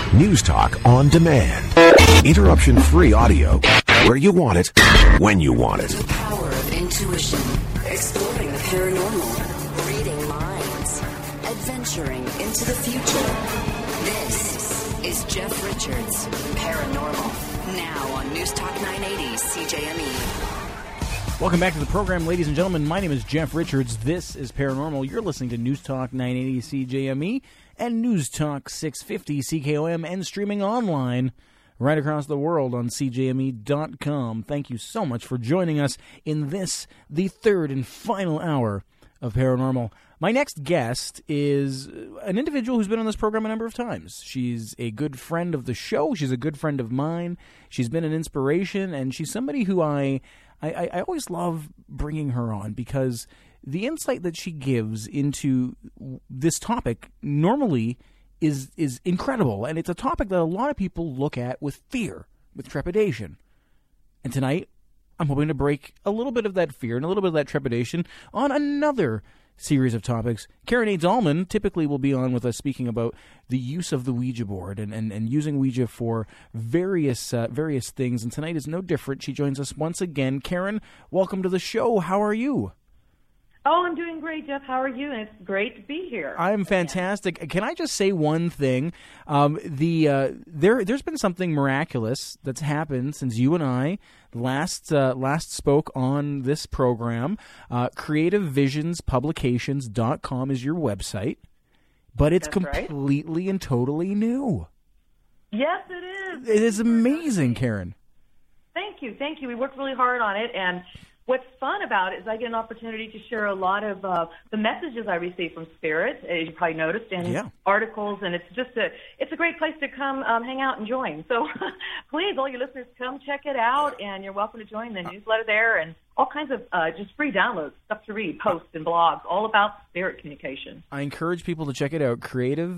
News Talk on demand. Interruption-free audio where you want it, when you want it. The power of intuition. Exploring the paranormal. Reading minds. Adventuring into the future. This is Jeff Richards, Paranormal. Now on News Talk 980 CJME. Welcome back to the program, ladies and gentlemen. My name is Jeff Richards. This is Paranormal. You're listening to News Talk 980 CJME and News Talk 650 CKOM and streaming online right across the world on CJME.com. Thank you so much for joining us in this, the third and final hour of Paranormal. My next guest is an individual who's been on this program a number of times. She's a good friend of the show. She's a good friend of mine. She's been an inspiration, and she's somebody who I always love bringing her on because the insight that she gives into this topic normally is incredible, and it's a topic that a lot of people look at with fear, with trepidation. And tonight, I'm hoping to break a little bit of that fear and a little bit of that trepidation on another series of topics. Karen A. Dahlman typically will be on with us speaking about the use of the Ouija board and using Ouija for various things, and tonight is no different. She joins us once again. Karen, welcome to the show. How are you? Oh, I'm doing great, Jeff. How are you? And it's great to be here. I'm fantastic. Can I just say one thing? There's been something miraculous that's happened since you and I last spoke on this program. CreativeVisionsPublications.com is your website, but it's completely and totally new. Yes, it is. It is amazing, Karen. Thank you. We worked really hard on it, and what's fun about it is I get an opportunity to share a lot of the messages I receive from Spirit, as you probably noticed, and articles, and it's a great place to come hang out and join. So please, all your listeners, come check it out, and you're welcome to join the newsletter there, and all kinds of just free downloads, stuff to read, posts and blogs, all about spirit communication. I encourage people to check it out,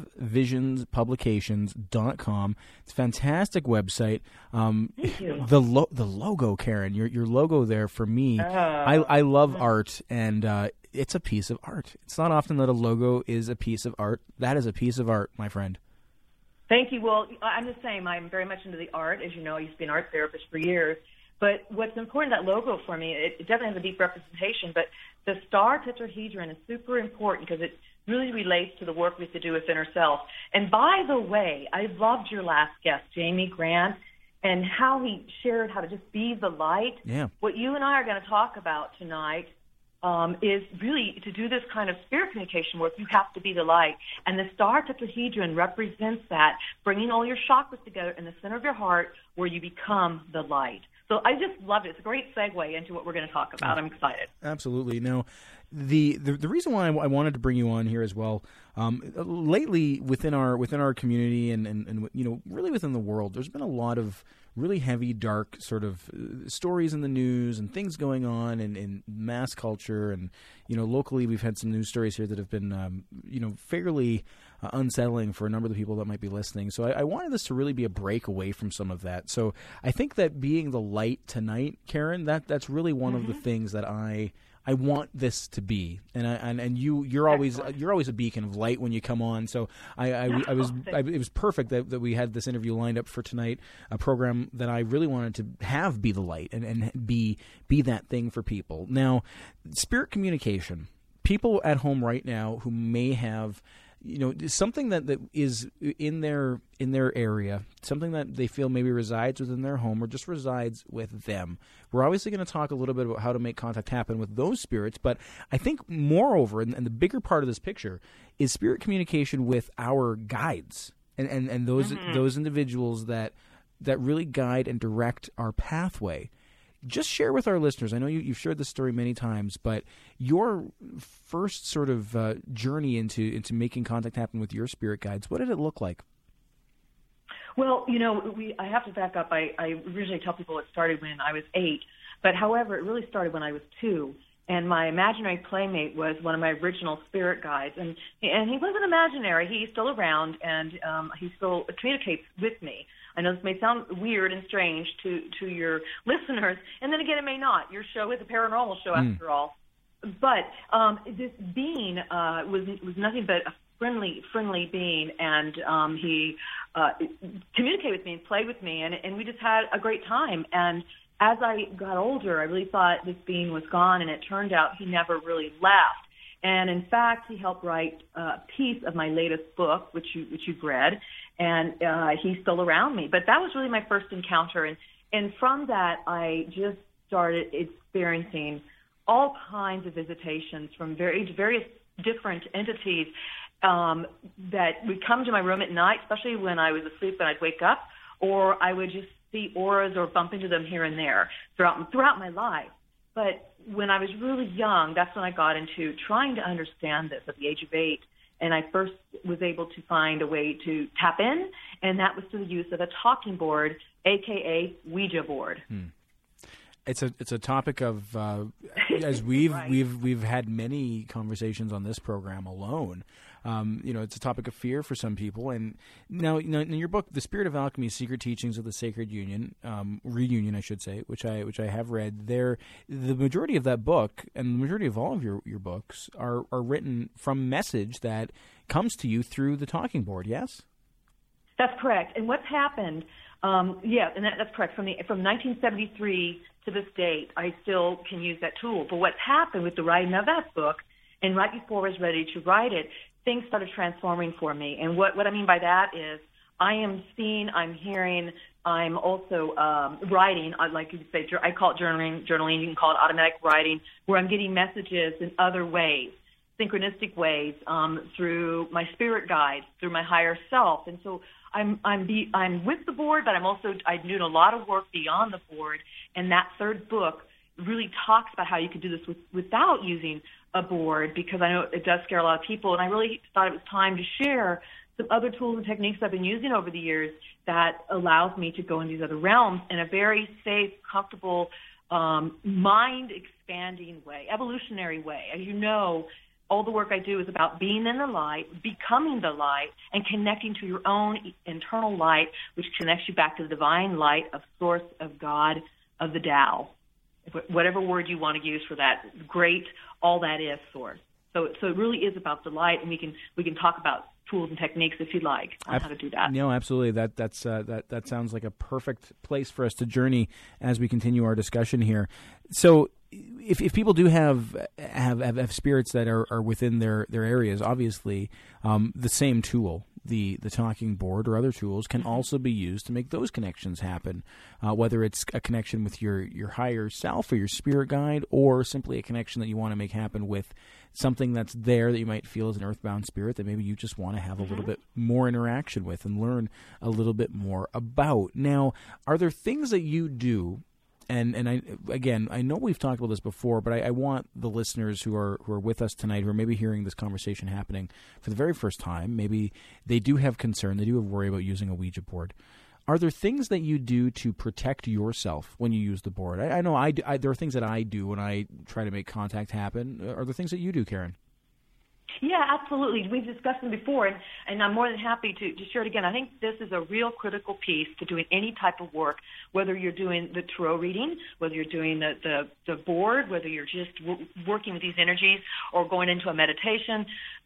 CreativeVisionsPublications.com. It's a fantastic website. Thank you. The logo, Karen, your logo there for me, I love art, and it's a piece of art. It's not often that a logo is a piece of art. That is a piece of art, my friend. Thank you. Well, I'm the same. I'm very much into the art. As you know, I used to be an art therapist for years. But what's important, that logo for me, it definitely has a deep representation, but the star tetrahedron is super important because it really relates to the work we have to do with inner self. And by the way, I loved your last guest, Jamie Grant, and how he shared how to just be the light. Yeah. What you and I are going to talk about tonight is really to do this kind of spirit communication work, you have to be the light. And the star tetrahedron represents that, bringing all your chakras together in the center of your heart where you become the light. So I just loved it. It's a great segue into what we're going to talk about. I'm excited. Absolutely. Now, the reason why I wanted to bring you on here as well, lately within our community and you know, really within the world, there's been a lot of really heavy, dark sort of stories in the news and things going on in mass culture, and you know, locally we've had some news stories here that have been you know, fairly unsettling for a number of the people that might be listening. So I wanted this to really be a break away from some of that. So I think that being the light tonight, Karen, that's really one of the things that I want this to be, and you're always a beacon of light when you come on. So it was perfect that we had this interview lined up for tonight, a program that I really wanted to have be the light and be that thing for people. Now, spirit communication. People at home right now who may have, you know, something that is in their area, something that they feel maybe resides within their home or just resides with them. We're obviously going to talk a little bit about how to make contact happen with those spirits, but I think moreover, and the bigger part of this picture, is spirit communication with our guides and those individuals that really guide and direct our pathway. Just share with our listeners, I know you've shared this story many times, but your first sort of journey into making contact happen with your spirit guides, what did it look like? Well, you know, I have to back up. I originally tell people it started when I was 8, but however, it really started when I was 2. And my imaginary playmate was one of my original spirit guides. And he wasn't imaginary. He's still around, and he still communicates with me. I know this may sound weird and strange to your listeners, and then again, it may not. Your show is a paranormal show, after all. But this being was nothing but friendly being, and he communicated with me and played with me, and we just had a great time. And as I got older, I really thought this being was gone, and it turned out he never really left. And in fact, he helped write a piece of my latest book, which you've read, and he's still around me. But that was really my first encounter, and from that, I just started experiencing all kinds of visitations from various different entities that would come to my room at night, especially when I was asleep and I'd wake up, or I would just see auras or bump into them here and there throughout my life. But when I was really young, that's when I got into trying to understand this at the age of 8. And I first was able to find a way to tap in, and that was through the use of a talking board, a.k.a. Ouija board. It's a topic of as we've had many conversations on this program alone. It's a topic of fear for some people. And now, in your book, The Spirit of Alchemy: Secret Teachings of the Sacred Union, Reunion, I should say, which I have read. The majority of that book and the majority of all of your books are written from message that comes to you through the talking board. Yes, that's correct. And what's happened? That's correct. From 1973 to this date, I still can use that tool. But what's happened with the writing of that book, and right before I was ready to write it, things started transforming for me. And what I mean by that is I am seeing, I'm hearing, I'm also writing, like you say, I call it journaling, you can call it automatic writing, where I'm getting messages in other ways, synchronistic ways, through my spirit guides, through my higher self. And so I'm with the board, but I'm doing a lot of work beyond the board. And that third book really talks about how you could do this without using a board, because I know it does scare a lot of people. And I really thought it was time to share some other tools and techniques I've been using over the years that allows me to go in these other realms in a very safe, comfortable, mind-expanding way, evolutionary way. As you know, all the work I do is about being in the light, becoming the light, and connecting to your own internal light, which connects you back to the divine light of Source, of God, of the Tao. Whatever word you want to use for that, great, all that is Source. So it really is about the light, and we can talk about tools and techniques if you'd like on how to do that. No, absolutely. That sounds like a perfect place for us to journey as we continue our discussion here. So if people do have spirits that are within their areas, obviously the same tool, the talking board or other tools, can also be used to make those connections happen, whether it's a connection with your higher self or your spirit guide, or simply a connection that you want to make happen with something that's there that you might feel as an earthbound spirit that maybe you just want to have a little bit more interaction with and learn a little bit more about. Now, are there things that you do? And I know we've talked about this before, but I want the listeners who are with us tonight, who are maybe hearing this conversation happening for the very first time, maybe they do have concern, they do have worry about using a Ouija board. Are there things that you do to protect yourself when you use the board? I know there are things that I do when I try to make contact happen. Are there things that you do, Karen? Yeah, absolutely. We've discussed them before, and I'm more than happy to share it again. I think this is a real critical piece to doing any type of work, whether you're doing the tarot reading, whether you're doing the board, whether you're just working with these energies or going into a meditation.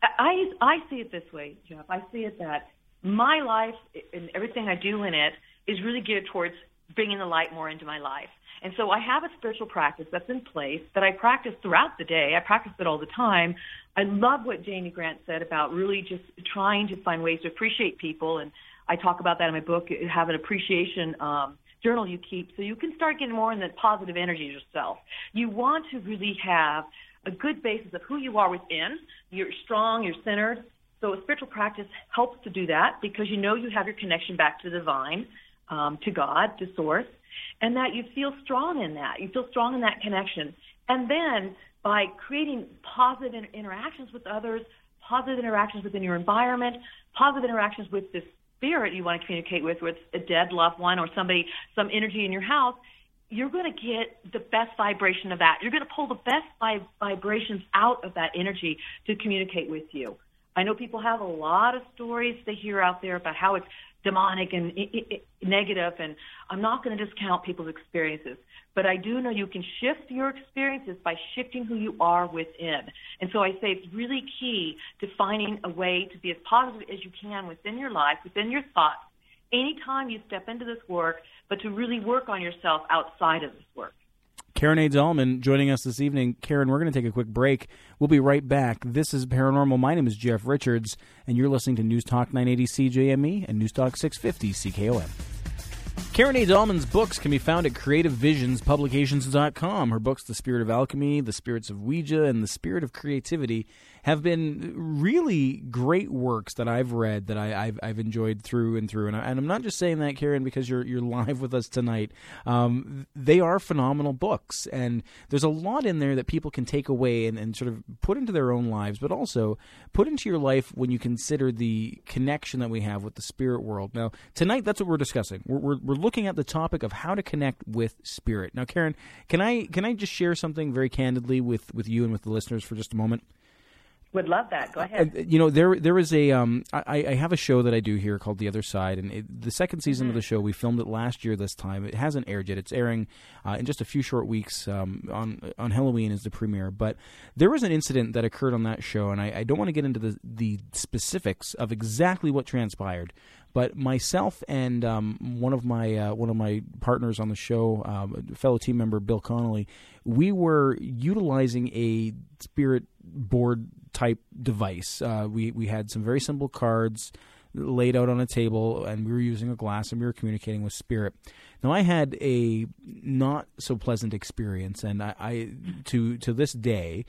I see it this way, Jeff. I see it that my life and everything I do in it is really geared towards bringing the light more into my life. And so I have a spiritual practice that's in place that I practice throughout the day. I practice it all the time. I love what Jamie Grant said about really just trying to find ways to appreciate people. And I talk about that in my book, have an appreciation journal you keep so you can start getting more in the positive energy yourself. You want to really have a good basis of who you are within. You're strong, you're centered. So a spiritual practice helps to do that because you know you have your connection back to the divine, to God, to Source, and that you feel strong in that. You feel strong in that connection. And then by creating positive interactions with others, positive interactions within your environment, positive interactions with the spirit you want to communicate with, whether it's a dead loved one or somebody, some energy in your house, you're going to get the best vibration of that. You're going to pull the best vibrations out of that energy to communicate with you. I know people have a lot of stories they hear out there about how it's demonic and negative, and I'm not going to discount people's experiences. But I do know you can shift your experiences by shifting who you are within. And so I say it's really key to finding a way to be as positive as you can within your life, within your thoughts, anytime you step into this work, but to really work on yourself outside of this work. Karen A. Dahlman joining us this evening. Karen, we're going to take a quick break. We'll be right back. This is Paranormal. My name is Jeff Richards, and you're listening to News Talk 980 CJME and News Talk 650 CKOM. Karen A. Dahlman's books can be found at CreativeVisionsPublications.com. Her books, The Spirit of Alchemy, The Spirits of Ouija, and The Spirit of Creativity, have been really great works that I've read that I've enjoyed through and through. And I'm not just saying that, Karen, because you're live with us tonight. They are phenomenal books, and there's a lot in there that people can take away and sort of put into their own lives, but also put into your life when you consider the connection that we have with the spirit world. Now, tonight, that's what we're discussing. We're looking at the topic of how to connect with spirit. Now, Karen, can I just share something very candidly with you and with the listeners for just a moment? Would love that. Go ahead. There is a I have a show that I do here called The Other Side, and the second season of the show, we filmed it last year this time. It hasn't aired yet. It's airing in just a few short weeks. On Halloween is the premiere. But there was an incident that occurred on that show, and I don't want to get into the specifics of exactly what transpired. But myself and one of my partners on the show, fellow team member Bill Connolly, we were utilizing a spirit board type device. We had some very simple cards laid out on a table, and we were using a glass, and we were communicating with spirit. Now, I had a not so pleasant experience, and I to this day,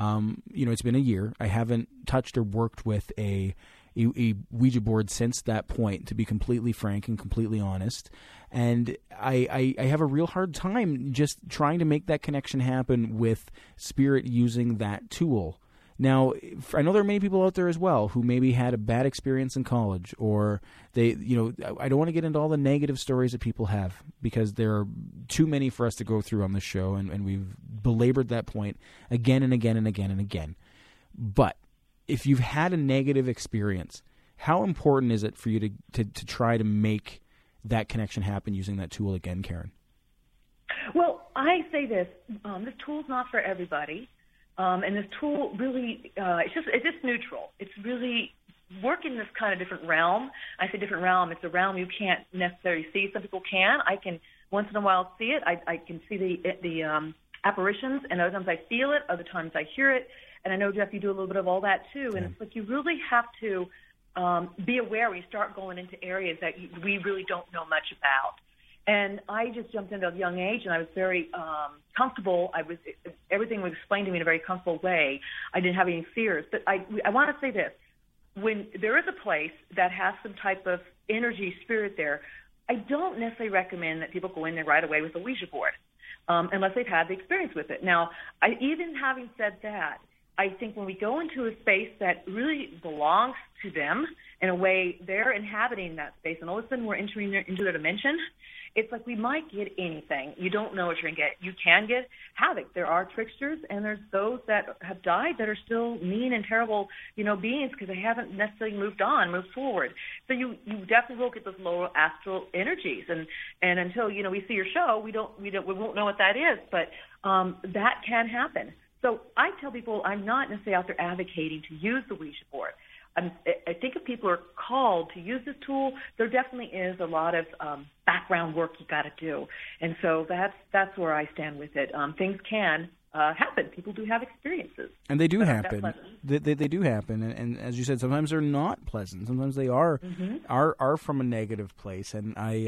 it's been a year. I haven't touched or worked with a Ouija board since that point, to be completely frank and completely honest. And I have a real hard time just trying to make that connection happen with spirit using that tool. Now, I know there are many people out there as well who maybe had a bad experience in college, or I don't want to get into all the negative stories that people have, because there are too many for us to go through on this show, and we've belabored that point again and again and again and again. But if you've had a negative experience, how important is it for you to try to make that connection happen using that tool again, Karen? Well, I say this tool's not for everybody. And this tool really, it's just neutral. It's really working in this kind of different realm. I say different realm. It's a realm you can't necessarily see. Some people can. I can once in a while see it. I can see the apparitions, and other times I feel it. Other times I hear it. And I know, Jeff, you do a little bit of all that too. And it's like you really have to be aware when you start going into areas that we really don't know much about. And I just jumped into a young age, and I was very comfortable. Everything was explained to me in a very comfortable way. I didn't have any fears. But I want to say this. When there is a place that has some type of energy, spirit there, I don't necessarily recommend that people go in there right away with a Ouija board unless they've had the experience with it. Now, even having said that, I think when we go into a space that really belongs to them, in a way they're inhabiting that space, and all of a sudden we're entering into their dimension, it's like we might get anything. You don't know what you're going to get. You can get havoc. There are tricksters, and there's those that have died that are still mean and terrible, beings, because they haven't necessarily moved forward. So you definitely will get those lower astral energies, and until we see your show, we won't know what that is, but that can happen. So I tell people I'm not necessarily out there advocating to use the Ouija board. I think if people are called to use this tool, there definitely is a lot of background work you got to do, and so that's where I stand with it. Things can happen. People do have experiences, and they do happen. They do happen, and as you said, sometimes they're not pleasant. Sometimes they are from a negative place. And I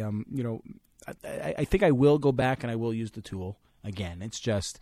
think I will go back and I will use the tool again. It's just,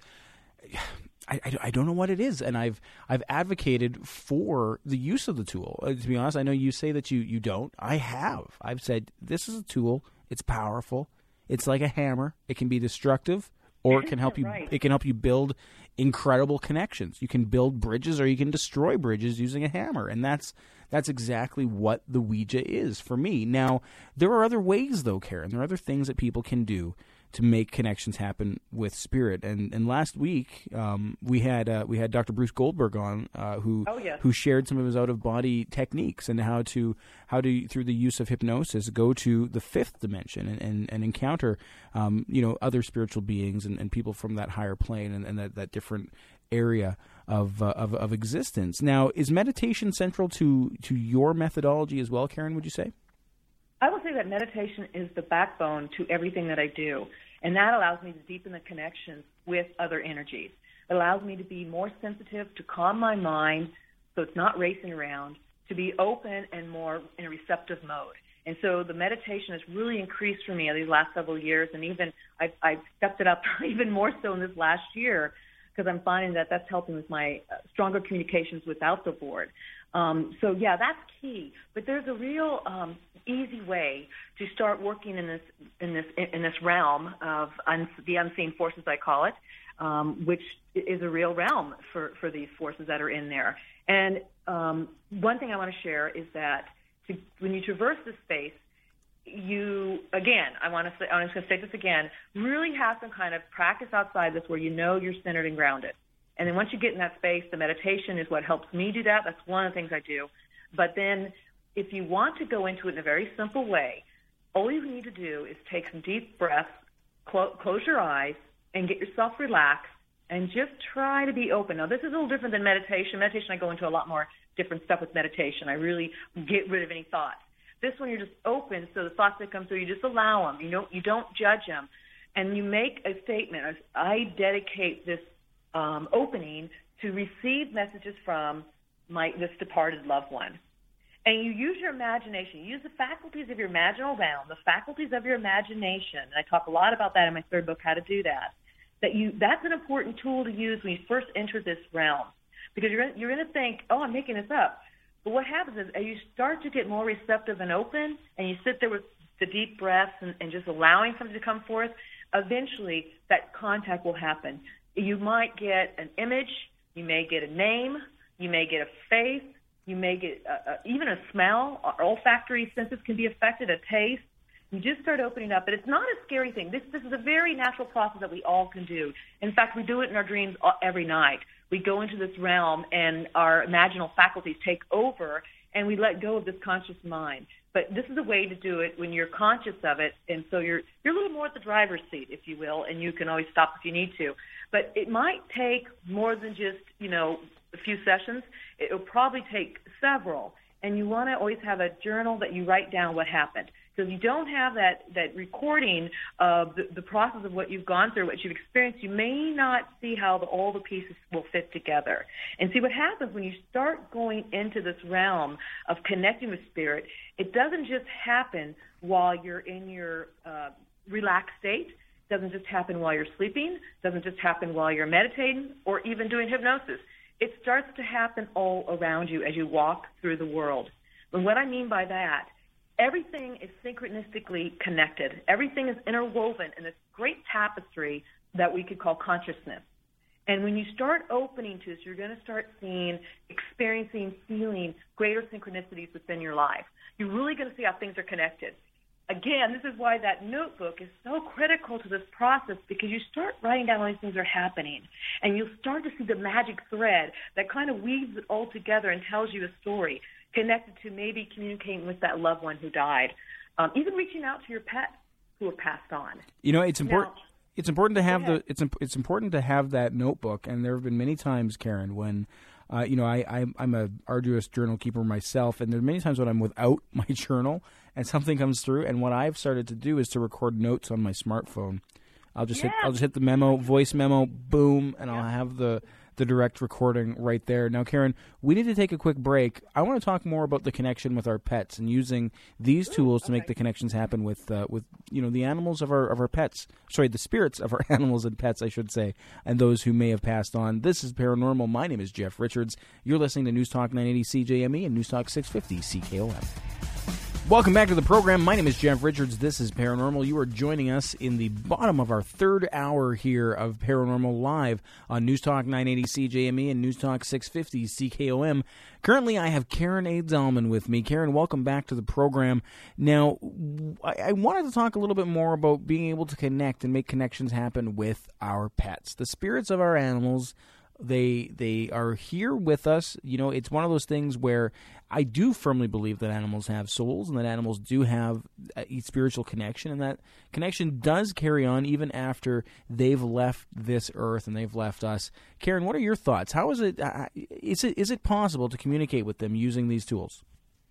I don't know what it is, and I've advocated for the use of the tool. To be honest, I know you say that you don't. I have. I've said this is a tool. It's powerful. It's like a hammer. It can be destructive, or it can help you. Right. It can help you build incredible connections. You can build bridges, or you can destroy bridges using a hammer, and that's exactly what the Ouija is for me. Now, there are other ways, though, Karen. There are other things that people can do make connections happen with spirit. And last week we had Dr. Bruce Goldberg on who shared some of his out of body techniques and how to through the use of hypnosis go to the fifth dimension and encounter other spiritual beings and people from that higher plane and that different area of existence. Now, is meditation central to your methodology as well, Karen, would you say? I would say that meditation is the backbone to everything that I do, and that allows me to deepen the connections with other energies. It allows me to be more sensitive, to calm my mind so it's not racing around, to be open and more in a receptive mode. And so the meditation has really increased for me these last several years, and even I've stepped it up even more so in this last year because I'm finding that that's helping with my stronger communications without the board. So that's key. But there's a real easy way to start working in this realm of the unseen forces, I call it, which is a real realm for these forces that are in there. And one thing I want to share is that when you traverse this space, I'm just going to say this again, really have some kind of practice outside this where you know you're centered and grounded. And then once you get in that space, the meditation is what helps me do that. That's one of the things I do. But then if you want to go into it in a very simple way, all you need to do is take some deep breaths, close your eyes, and get yourself relaxed, and just try to be open. Now, this is a little different than meditation. Meditation, I go into a lot more different stuff with meditation. I really get rid of any thoughts. This one, you're just open, so the thoughts that come through, you just allow them. You don't judge them. And you make a statement. I dedicate this opening to receive messages from this departed loved one. And you use your imagination. You use the faculties of your imaginal realm, the faculties of your imagination. And I talk a lot about that in my third book, How to Do That. That's an important tool to use when you first enter this realm. Because you're going to think, oh, I'm making this up. But what happens is as you start to get more receptive and open, and you sit there with the deep breaths and just allowing something to come forth, eventually that contact will happen. You might get an image, you may get a name, you may get a face, you may get even a smell. Our olfactory senses can be affected, a taste. You just start opening up, but it's not a scary thing. This is a very natural process that we all can do. In fact, we do it in our dreams every night. We go into this realm, and our imaginal faculties take over, and we let go of this conscious mind. But this is a way to do it when you're conscious of it, and so you're a little more at the driver's seat, if you will, and you can always stop if you need to. But it might take more than just, a few sessions. It will probably take several, and you want to always have a journal that you write down what happened. So if you don't have that recording of the process of what you've gone through, what you've experienced, you may not see how all the pieces will fit together. And see what happens when you start going into this realm of connecting with spirit, it doesn't just happen while you're in your relaxed state. It doesn't just happen while you're sleeping. It doesn't just happen while you're meditating or even doing hypnosis. It starts to happen all around you as you walk through the world. And what I mean by that, everything is synchronistically connected. Everything is interwoven in this great tapestry that we could call consciousness. And when you start opening to this, you're going to start experiencing, feeling greater synchronicities within your life. You're really going to see how things are connected. Again, this is why that notebook is so critical to this process, because you start writing down all these things that are happening, and you'll start to see the magic thread that kind of weaves it all together and tells you a story connected to maybe communicating with that loved one who died, even reaching out to your pets who have passed on. It's important. It's important to have it's important to have that notebook, and there have been many times, Karen, when I'm a arduous journal keeper myself, and there are many times when I'm without my journal and something comes through, and what I've started to do is to record notes on my smartphone. I'll just hit the memo, voice memo, boom, and I'll have the direct recording right there. Now, Karen, we need to take a quick break. I want to talk more about the connection with our pets and using these tools to make the connections happen with the animals of our pets. Sorry, the spirits of our animals and pets, I should say, and those who may have passed on. This is Paranormal. My name is Jeff Richards. You're listening to News Talk 980 CJME and News Talk 650 CKOM. Welcome back to the program. My name is Jeff Richards. This is Paranormal. You are joining us in the bottom of our third hour here of Paranormal Live on News Talk 980 CJME and News Talk 650 CKOM. Currently, I have Karen A. Dahlman with me. Karen, welcome back to the program. Now, I wanted to talk a little bit more about being able to connect and make connections happen with our pets. The spirits of our animals, they are here with us. You know, it's one of those things where I do firmly believe that animals have souls and that animals do have a spiritual connection, and that connection does carry on even after they've left this earth and they've left us. Karen, what are your thoughts? How is it is it possible to communicate with them using these tools?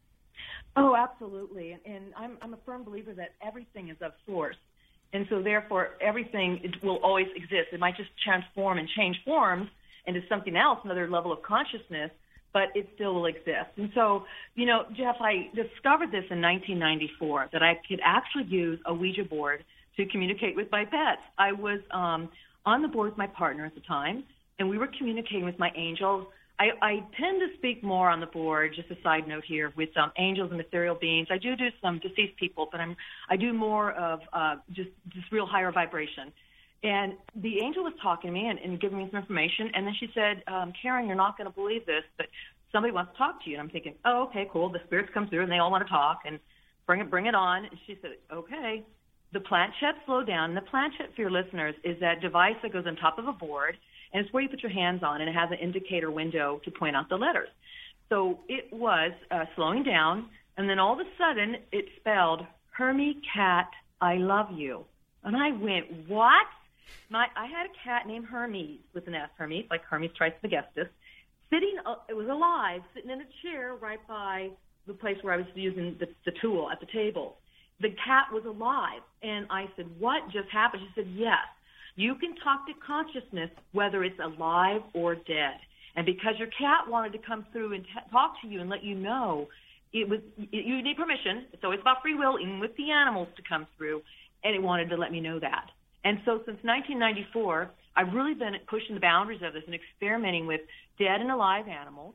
Oh, absolutely. And I'm a firm believer that everything is of source. And so therefore everything will always exist. It might just transform and change forms into something else, another level of consciousness, but it still will exist. And so, you know, Jeff, I discovered this in 1994, that I could actually use a Ouija board to communicate with my pets. I was on the board with my partner at the time, and we were communicating with my angels. I tend to speak more on the board, just a side note here, with angels and ethereal beings. I do some deceased people, but I do more of just real higher vibration. And the angel was talking to me and giving me some information, and then she said, Karen, you're not going to believe this, but somebody wants to talk to you. And I'm thinking, oh, okay, cool. The spirits come through, and they all want to talk, and bring it on. And she said, okay. The planchette slowed down. And the planchette, for your listeners, is that device that goes on top of a board, and it's where you put your hands on, and it has an indicator window to point out the letters. So it was slowing down, and then all of a sudden it spelled, Hermie Cat, I love you. And I went, what? I had a cat named Hermes, with an S, Hermes, like Hermes Trismegistus, it was alive, sitting in a chair right by the place where I was using the tool at the table. The cat was alive, and I said, what just happened? She said, yes, you can talk to consciousness whether it's alive or dead. And because your cat wanted to come through and talk to you and let you know, you need permission. So it's about free will, even with the animals, to come through, and it wanted to let me know that. And so since 1994, I've really been pushing the boundaries of this and experimenting with dead and alive animals,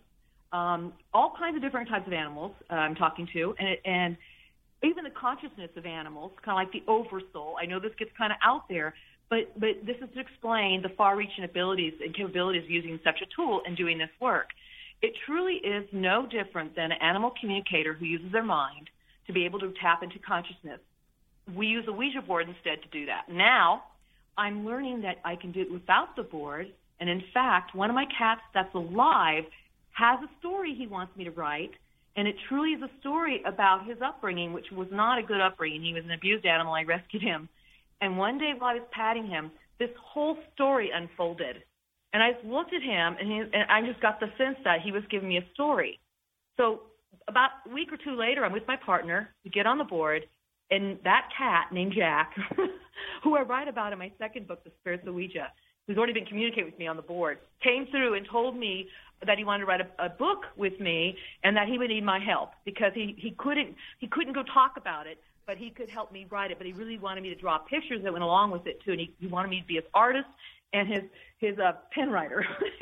all kinds of different types of animals I'm talking to, and even the consciousness of animals, kind of like the oversoul. I know this gets kind of out there, but this is to explain the far-reaching abilities and capabilities of using such a tool and doing this work. It truly is no different than an animal communicator who uses their mind to be able to tap into consciousness. We use a Ouija board instead to do that. Now, I'm learning that I can do it without the board, and in fact, one of my cats that's alive has a story he wants me to write, and it truly is a story about his upbringing, which was not a good upbringing. He was an abused animal. I rescued him. And one day while I was patting him, this whole story unfolded. And I looked at him, and I just got the sense that he was giving me a story. So about a week or two later, I'm with my partner. We get on the board, and that cat named Jack, who I write about in my second book, The Spirits of Ouija, who's already been communicating with me on the board, came through and told me that he wanted to write a book with me and that he would need my help because he couldn't go talk about it, but he could help me write it. But he really wanted me to draw pictures that went along with it, too, and he wanted me to be his artist and his pen writer,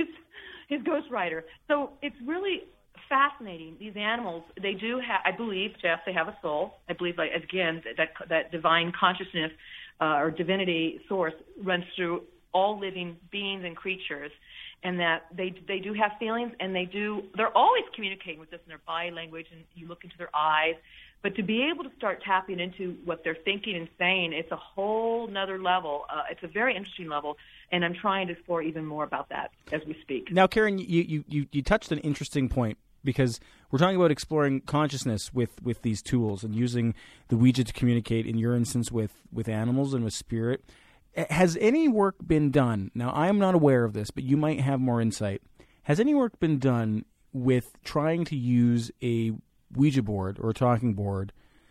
his ghost writer. So it's really fascinating. These animals, they do have, I believe, Jeff, they have a soul. I believe, like, again, that divine consciousness or divinity source runs through all living beings and creatures, and that they do have feelings, and they're always communicating with us in their body language, and you look into their eyes. But to be able to start tapping into what they're thinking and saying, it's a whole nother level. It's a very interesting level, and I'm trying to explore even more about that as we speak. Now, Karen, you touched an interesting point, because we're talking about exploring consciousness with these tools and using the Ouija to communicate, in your instance, with animals and with spirit. Has any work been done? Now, I am not aware of this, but you might have more insight. Has any work been done with trying to use a Ouija board or a talking board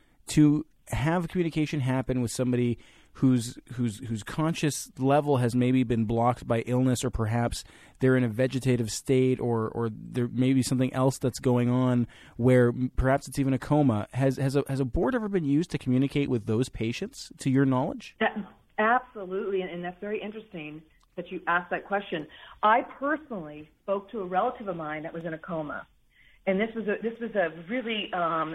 to have communication happen with somebody whose conscious level has maybe been blocked by illness, or perhaps they're in a vegetative state, or there may be something else that's going on where perhaps it's even a coma? Has a board ever been used to communicate with those patients, to your knowledge? Absolutely, and that's very interesting that you asked that question. I personally spoke to a relative of mine that was in a coma, and this was a really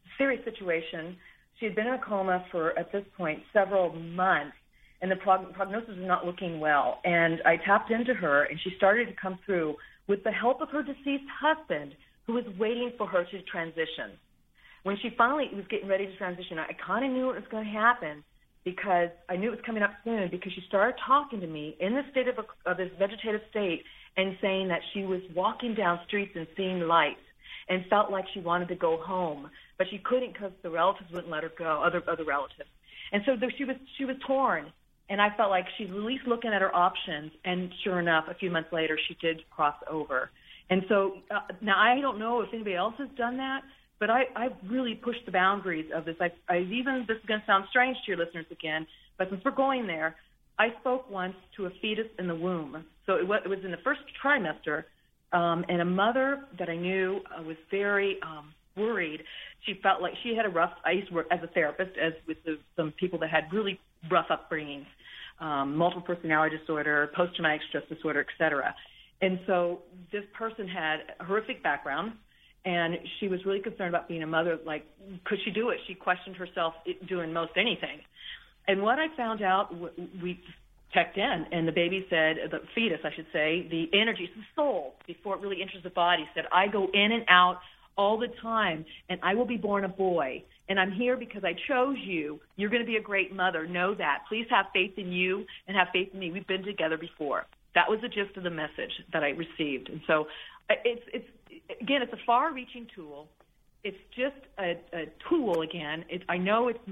serious situation. She had been in a coma for, at this point, several months, and the prognosis was not looking well. And I tapped into her, and she started to come through with the help of her deceased husband, who was waiting for her to transition. When she finally was getting ready to transition, I kind of knew it was going to happen because I knew it was coming up soon, because she started talking to me in the state of this vegetative state and saying that she was walking down streets and seeing lights and felt like she wanted to go home, but she couldn't because the relatives wouldn't let her go, other relatives. And so she was torn. And I felt like she's at least looking at her options, and sure enough, a few months later, she did cross over. And so now I don't know if anybody else has done that, but I've really pushed the boundaries of this. I've even, this is going to sound strange to your listeners again, but since we're going there, I spoke once to a fetus in the womb. So it was in the first trimester, and a mother that I knew was very worried. She felt like she had a rough, I used to work as a therapist, as with some people that had really rough upbringings. Multiple personality disorder, post-traumatic stress disorder, et cetera. And so this person had a horrific background, and she was really concerned about being a mother. Like, could she do it? She questioned herself doing most anything. And what I found out, we checked in, and the baby said, the fetus, I should say, the energy, the soul, before it really enters the body, said, I go in and out all the time, and I will be born a boy. And I'm here because I chose you. You're going to be a great mother. Know that. Please have faith in you and have faith in me. We've been together before. That was the gist of the message that I received. And so it's again, it's a far-reaching tool. It's just a tool again. I know it's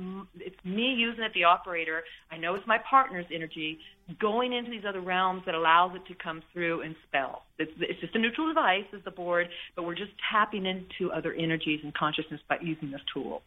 me using it, the operator. I know it's my partner's energy going into these other realms that allows it to come through and spell. It's just a neutral device, is the board, but we're just tapping into other energies and consciousness by using this tool.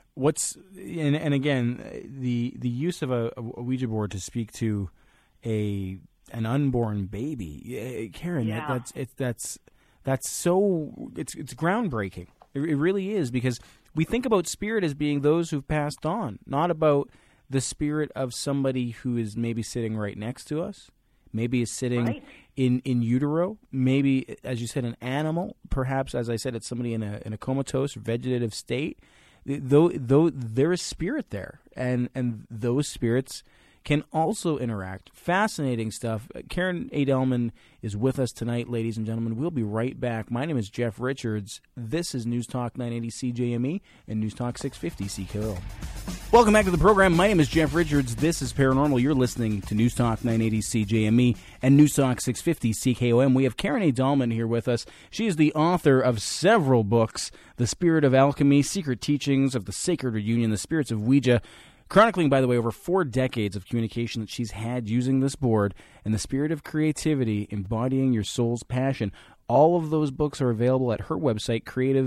And again, the use of a Ouija board to speak to an unborn baby, Karen, yeah. that's so it's groundbreaking. It really is, because we think about spirit as being those who've passed on, not about the spirit of somebody who is maybe sitting right next to us, maybe is sitting in utero, maybe, as you said, an animal, perhaps, as I said, it's somebody in a comatose vegetative state. Though there is spirit there, and those spirits can also interact. Fascinating stuff. Karen Adelman is with us tonight, ladies and gentlemen. We'll be right back. My name is Jeff Richards. This is News Talk 980 CJME and News Talk 650 CKO. Welcome back to the program. My name is Jeff Richards. This is Paranormal. You're listening to News Talk 980 CJME and News Talk 650 CKOM. We have Karen Adelman here with us. She is the author of several books: The Spirit of Alchemy, Secret Teachings of the Sacred Reunion, The Spirits of Ouija, chronicling, by the way, over 4 decades of communication that she's had using this board, and The Spirit of Creativity, Embodying Your Soul's Passion. All of those books are available at her website,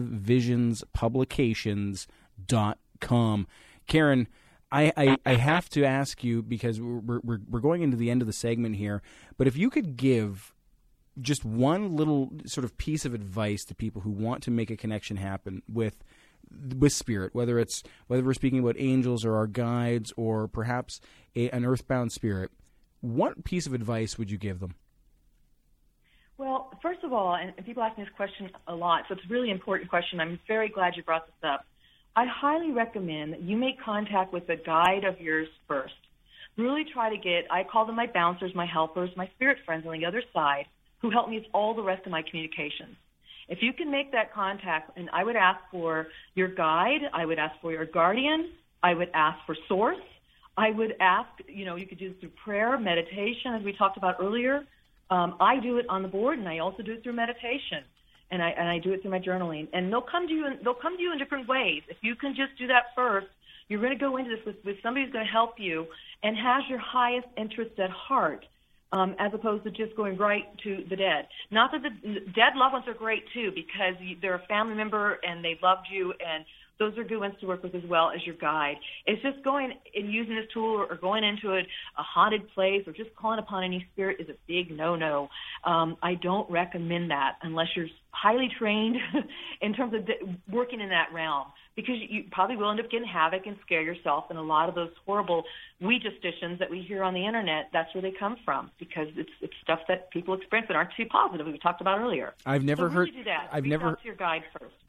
creativevisionspublications.com. Karen, I have to ask you, because we're going into the end of the segment here, but if you could give just one little sort of piece of advice to people who want to make a connection happen with spirit, whether we're speaking about angels or our guides or perhaps an earthbound spirit, what piece of advice would you give them? Well, first of all, and people ask me this question a lot, so it's a really important question. I'm very glad you brought this up. I highly recommend that you make contact with a guide of yours first. Really try to I call them my bouncers, my helpers, my spirit friends on the other side, who help me with all the rest of my communications. If you can make that contact, and I would ask for your guide, I would ask for your guardian, I would ask for source, I would ask, you could do this through prayer, meditation, as we talked about earlier. I do it on the board, and I also do it through meditation, and I do it through my journaling. And they'll come to you in different ways. If you can just do that first, you're going to go into this with somebody who's going to help you and has your highest interest at heart. As opposed to just going right to the dead. Not that the dead loved ones are great, too, because they're a family member and they loved you, and those are good ones to work with as well as your guide. It's just going and using this tool or going into a haunted place or just calling upon any spirit is a big no-no. I don't recommend that unless you're highly trained in terms of working in that realm, because you probably will end up getting havoc and scare yourself. And a lot of those horrible Ouija stations that we hear on the internet, that's where they come from, because it's stuff that people experience that aren't too positive, we talked about earlier. I've never heard. Do that. I've Reach never out to your guide first.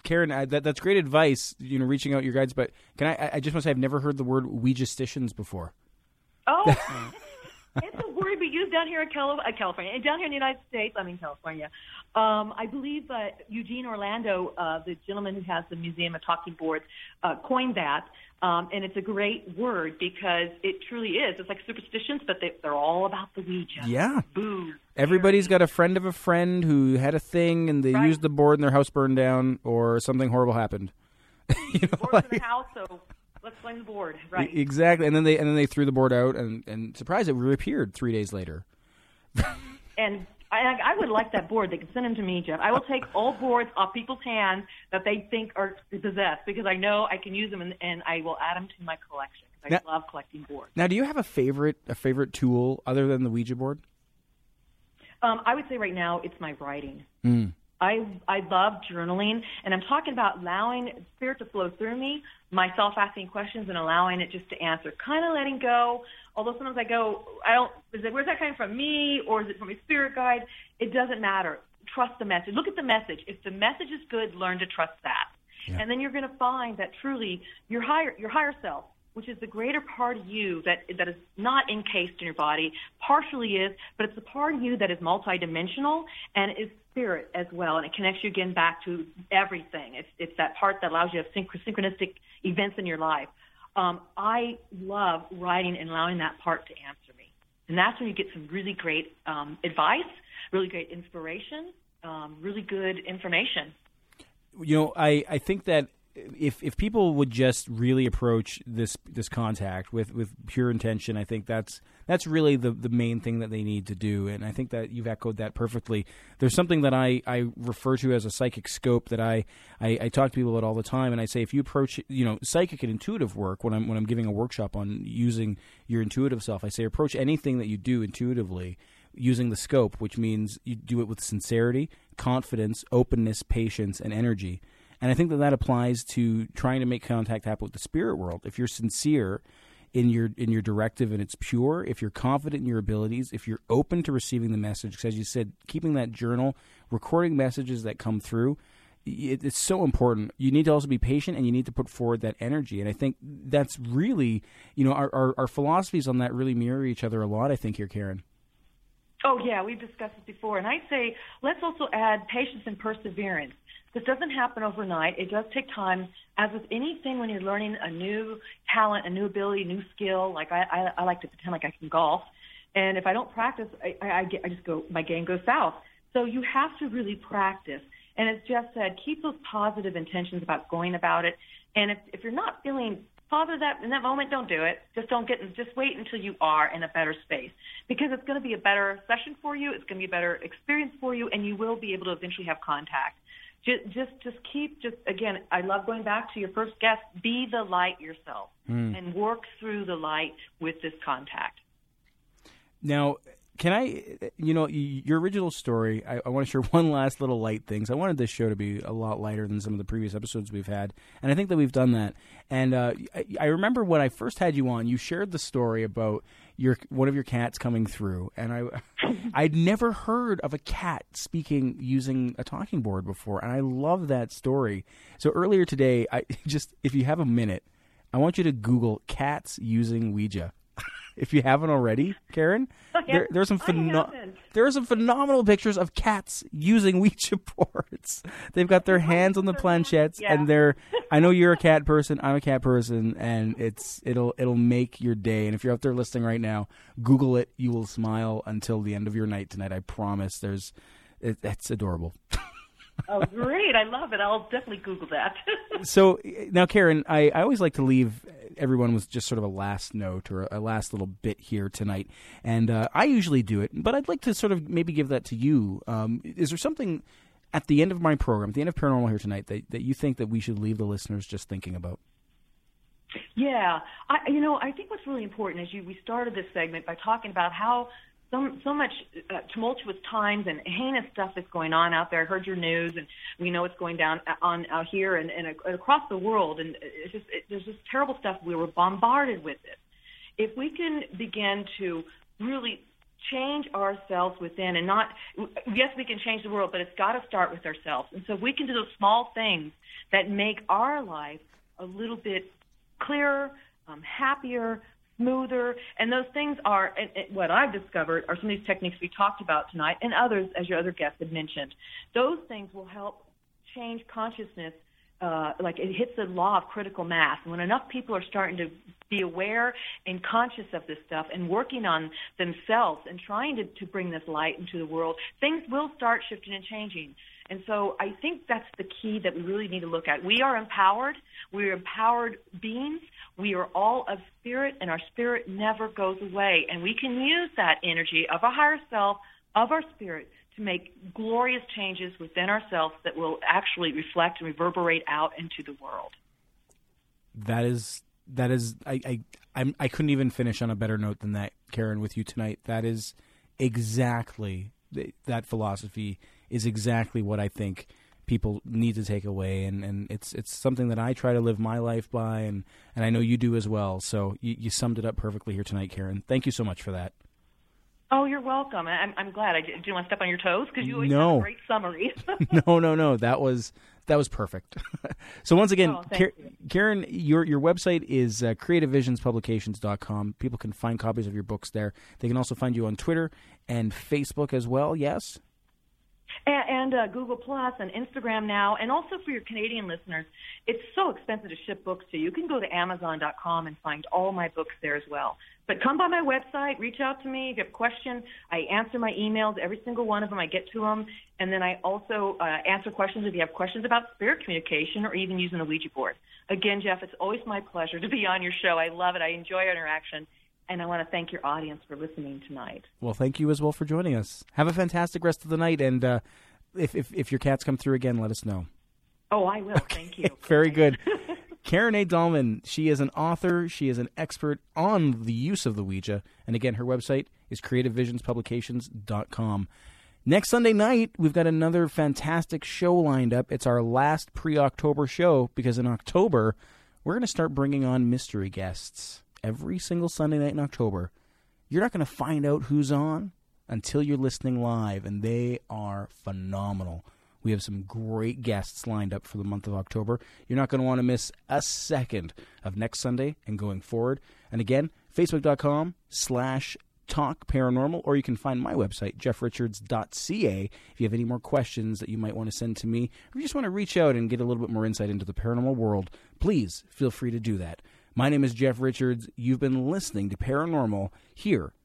Karen, that's great advice, reaching out your guides, but I just want to say I've never heard the word Ouija-sticians before. Oh, it's a word we use down here in California, and down here in the United States, California. I believe Eugene Orlando, the gentleman who has the Museum of Talking Boards, coined that. And it's a great word because it truly is. It's like superstitions, but they're all about the Ouija. Yeah. Boo. Everybody's got a friend of a friend who had a thing and they used the board and their house burned down or something horrible happened. Board's in the house, so let's blame the board. Right. Exactly. And then they threw the board out and surprise, it reappeared 3 days later. And I would like that board. They can send them to me, Jeff. I will take old boards off people's hands that they think are possessed because I know I can use them, and I will add them to my collection. I love collecting boards. Now, do you have a favorite tool other than the Ouija board? I would say right now it's my writing. I love journaling, and I'm talking about allowing spirit to flow through me, myself asking questions and allowing it just to answer, kind of letting go. Although sometimes I go, where's that coming from, me, or is it from a spirit guide? It doesn't matter. Trust the message. Look at the message. If the message is good, learn to trust that. Yeah. And then you're going to find that truly your higher self, which is the greater part of you that is not encased in your body, partially is, but it's the part of you that is multidimensional and is spirit as well, and it connects you again back to everything. It's that part that allows you to have synchronistic events in your life. I love writing and allowing that part to answer me. And that's when you get some really great advice, really great inspiration, really good information. I think that if people would just really approach this contact with pure intention, I think that's really the main thing that they need to do. And I think that you've echoed that perfectly. There's something that I refer to as a psychic scope that I talk to people about all the time, and I say if you approach psychic and intuitive work when I'm giving a workshop on using your intuitive self, I say approach anything that you do intuitively using the scope, which means you do it with sincerity, confidence, openness, patience, and energy. And I think that applies to trying to make contact happen with the spirit world. If you're sincere in your directive and it's pure, if you're confident in your abilities, if you're open to receiving the message, because as you said, keeping that journal, recording messages that come through, it's so important. You need to also be patient and you need to put forward that energy. And I think that's really, our philosophies on that really mirror each other a lot, I think, here, Karen. Oh, yeah, we've discussed this before. And I'd say let's also add patience and perseverance. This doesn't happen overnight. It does take time. As with anything, when you're learning a new talent, a new ability, a new skill, like I like to pretend like I can golf, and if I don't practice, my game goes south. So you have to really practice. And as Jeff said, keep those positive intentions about going about it. And if you're not feeling positive in that moment, don't do it. Just wait until you are in a better space, because it's going to be a better session for you. It's going to be a better experience for you, and you will be able to eventually have contact. Again, I love going back to your first guest, be the light yourself and work through the light with this contact. Now, can I, your original story, I want to share one last little light thing. So I wanted this show to be a lot lighter than some of the previous episodes we've had, and I think that we've done that. And I remember when I first had you on, you shared the story about one of your cats coming through, and I'd never heard of a cat speaking using a talking board before, and I love that story. So earlier today, if you have a minute, I want you to Google cats using Ouija. If you haven't already, Karen, there are some phenomenal pictures of cats using Ouija boards. They've got their hands on the planchettes, and I know you're a cat person. I'm a cat person, and it'll make your day. And if you're out there listening right now, Google it. You will smile until the end of your night tonight. I promise. It's adorable. Oh, great. I love it. I'll definitely Google that. So now, Karen, I always like to leave everyone with just sort of a last note or a last little bit here tonight. And I usually do it, but I'd like to sort of maybe give that to you. Is there something at the end of my program, at the end of Paranormal here tonight, that you think that we should leave the listeners just thinking about? Yeah. I think what's really important is we started this segment by talking about how so much tumultuous times and heinous stuff is going on out there. I heard your news, and we know what's going down out here and across the world. And there's just terrible stuff. We were bombarded with it. If we can begin to really change ourselves within, and not, yes, we can change the world, but it's got to start with ourselves. And so if we can do those small things that make our life a little bit clearer, happier, smoother, and those things are, what I've discovered are some of these techniques we talked about tonight, and others, as your other guests had mentioned. Those things will help change consciousness. Like it hits the law of critical mass. And when enough people are starting to be aware and conscious of this stuff and working on themselves and trying to bring this light into the world, things will start shifting and changing. And so I think that's the key that we really need to look at. We are empowered. We are empowered beings. We are all of spirit, and our spirit never goes away. And we can use that energy of a higher self, of our spirit, to make glorious changes within ourselves that will actually reflect and reverberate out into the world. That is I couldn't even finish on a better note than that, Karen, with you tonight. That is exactly, that philosophy is exactly what I think people need to take away, and it's something that I try to live my life by, and I know you do as well. So you summed it up perfectly here tonight, Karen. Thank you so much for that. Oh, you're welcome. I'm glad. I didn't want to step on your toes because you always have a great summary. No. That was perfect. So once again, Karen, your website is creativevisionspublications.com. People can find copies of your books there. They can also find you on Twitter and Facebook as well, yes? And Google Plus and Instagram now. And also for your Canadian listeners, it's so expensive to ship books to you. You can go to Amazon.com and find all my books there as well. But come by my website, reach out to me. If you have questions, I answer my emails, every single one of them. I get to them. And then I also answer questions if you have questions about spirit communication or even using a Ouija board. Again, Jeff, it's always my pleasure to be on your show. I love it. I enjoy our interaction. And I want to thank your audience for listening tonight. Well, thank you as well for joining us. Have a fantastic rest of the night. And if your cats come through again, let us know. Oh, I will. Okay. Thank you. Very good. Karen A. Dahlman, she is an author. She is an expert on the use of the Ouija. And again, her website is creativevisionspublications.com. Next Sunday night, we've got another fantastic show lined up. It's our last pre-October show because in October, we're going to start bringing on mystery guests. Every single Sunday night in October. You're not going to find out who's on until you're listening live, and they are phenomenal. We have some great guests lined up for the month of October. You're not going to want to miss a second of next Sunday and going forward. And again, Facebook.com/Talk Paranormal, or you can find my website, jeffrichards.ca, if you have any more questions that you might want to send to me, or you just want to reach out and get a little bit more insight into the paranormal world, please feel free to do that. My name is Jeff Richards. You've been listening to Paranormal here